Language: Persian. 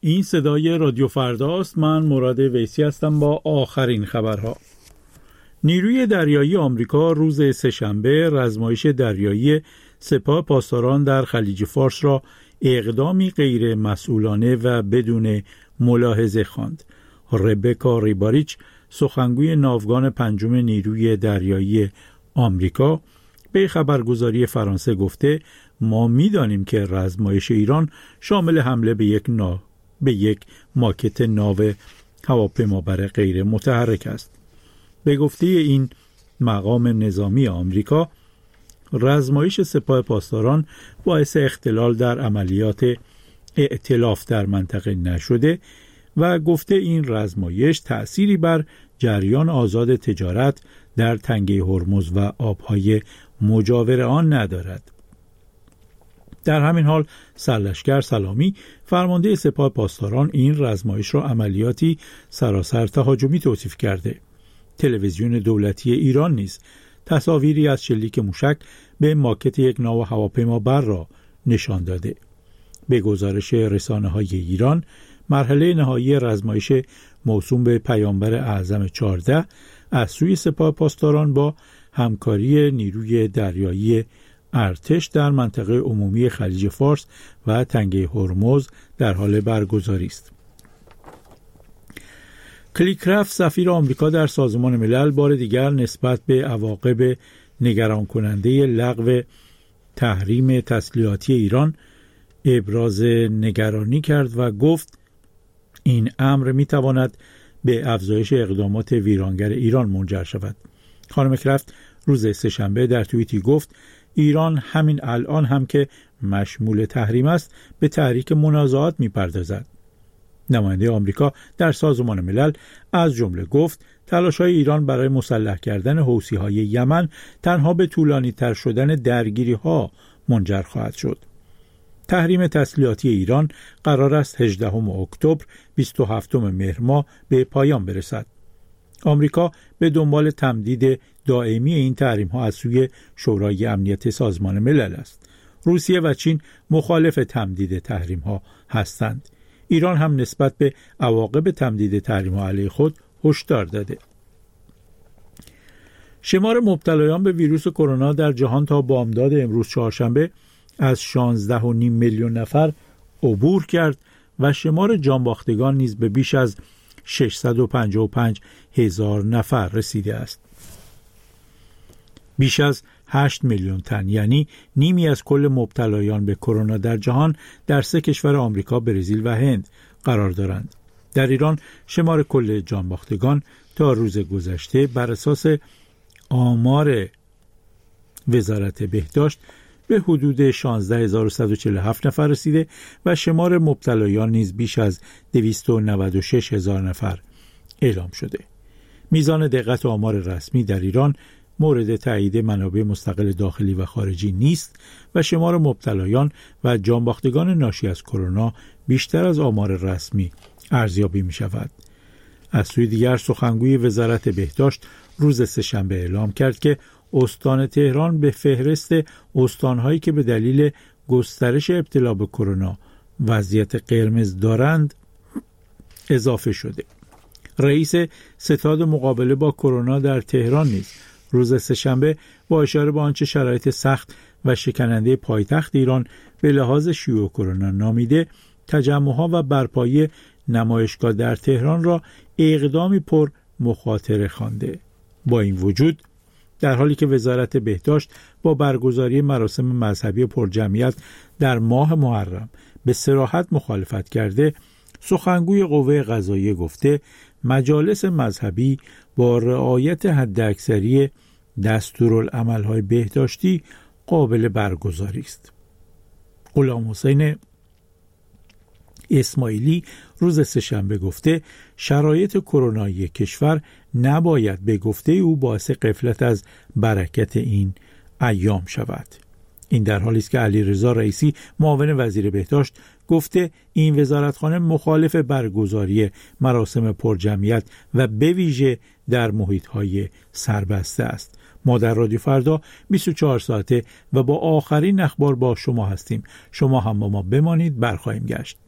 این صدای رادیو فرداست. من مراد ویسی هستم با آخرین خبرها. نیروی دریایی آمریکا روز سه‌شنبه رزمایش دریایی سپاه پاسداران در خلیج فارس را اقدامی غیر مسئولانه و بدون ملاحظه خواند. ربکا ریباریچ، سخنگوی ناوگان پنجم نیروی دریایی آمریکا، به خبرگزاری فرانسه گفته ما می‌دانیم که رزمایش ایران شامل حمله به یک ماکت ناو هواپیمابر غیر متحرک است. به گفته این مقام نظامی آمریکا، رزمایش سپاه پاسداران باعث اختلال در عملیات ائتلاف در منطقه نشده و گفته این رزمایش تأثیری بر جریان آزاد تجارت در تنگه هرمز و آبهای مجاور آن ندارد. در همین حال سرلشکر سلامی، فرمانده سپاه پاسداران، این رزمایش را عملیاتی سراسر تهاجمی توصیف کرده. تلویزیون دولتی ایران نیز تصاویری از شلیک موشک به ماکت یک ناو هواپیمابر را نشان داده. به گزارش رسانه‌های ایران، مرحله نهایی رزمایش موسوم به پیامبر اعظم 14 از سوی سپاه پاسداران با همکاری نیروی دریایی ارتش در منطقه عمومی خلیج فارس و تنگه هرمز در حال برگزاری است. کلیکرافت، سفیر آمریکا در سازمان ملل، بار دیگر نسبت به عواقب نگران کننده لغو تحریم تسلیحاتی ایران ابراز نگرانی کرد و گفت این امر میتواند به افزایش اقدامات ویرانگر ایران منجر شود. خانم کرافت روز سه‌شنبه در توییتی گفت ایران همین الان هم که مشمول تحریم است به تحریک منازعات میپردازد. نماینده آمریکا در سازمان ملل از جمله گفت تلاش‌های ایران برای مسلح کردن حوثی‌های یمن تنها به طولانی‌تر شدن درگیری‌ها منجر خواهد شد. تحریم تسلیحاتی ایران قرار است 18 اکتبر 27 مهر ماه به پایان برسد. آمریکا به دنبال تمدید دائمی این تحریم‌ها از سوی شورای امنیت سازمان ملل است. روسیه و چین مخالف تمدید تحریم‌ها هستند. ایران هم نسبت به عواقب تمدید تحریم‌ها علیه خود هشدار داده. شمار مبتلایان به ویروس کرونا در جهان تا بامداد امروز چهارشنبه از 16.5 میلیون نفر عبور کرد و شمار جانباختگان نیز به بیش از 655 هزار نفر رسیده است. بیش از 8 میلیون تن، یعنی نیمی از کل مبتلایان به کرونا در جهان، در 3 کشور آمریکا، برزیل و هند قرار دارند. در ایران شمار کل جانباختگان تا روز گذشته بر اساس آمار وزارت بهداشت به حدود 16147 نفر رسیده و شمار مبتلایان نیز بیش از 296 هزار نفر اعلام شده. میزان دقت آمار رسمی در ایران مورد تایید منابع مستقل داخلی و خارجی نیست و شمار مبتلایان و جانباختگان ناشی از کرونا بیشتر از آمار رسمی ارزیابی می شود. از سوی دیگر سخنگوی وزارت بهداشت روز سه‌شنبه اعلام کرد که استان تهران به فهرست استان‌هایی که به دلیل گسترش ابتلا به کرونا وضعیت قرمز دارند اضافه شده. رئیس ستاد مقابله با کرونا در تهران نیز روز سه‌شنبه با اشاره به آنچه شرایط سخت و شکننده پایتخت ایران به لحاظ شیوع کرونا نامیده تجمع‌ها و برپایی نمایشگاه در تهران را اقدامی پر مخاطره خوانده. با این وجود در حالی که وزارت بهداشت با برگزاری مراسم مذهبی پرجمعیت در ماه محرم به صراحت مخالفت کرده، سخنگوی قوه قضاییه گفته مجالس مذهبی با رعایت حداکثری دستورالعمل‌های بهداشتی قابل برگزاری است. غلام حسین اسماعیلی روز سه‌شنبه گفته شرایط کرونایی کشور نباید به گفته او باعث غفلت از برکت این ایام شود. این در حالی است که علیرضا رئیسی معاون وزیر بهداشت گفته این وزارتخانه مخالف برگزاری مراسم پرجمعیت و به ویژه در محیط‌های سربسته است. ما در رادیو فردا 24 ساعته و با آخرین اخبار با شما هستیم. شما هم با ما بمانید، برخواهیم گشت.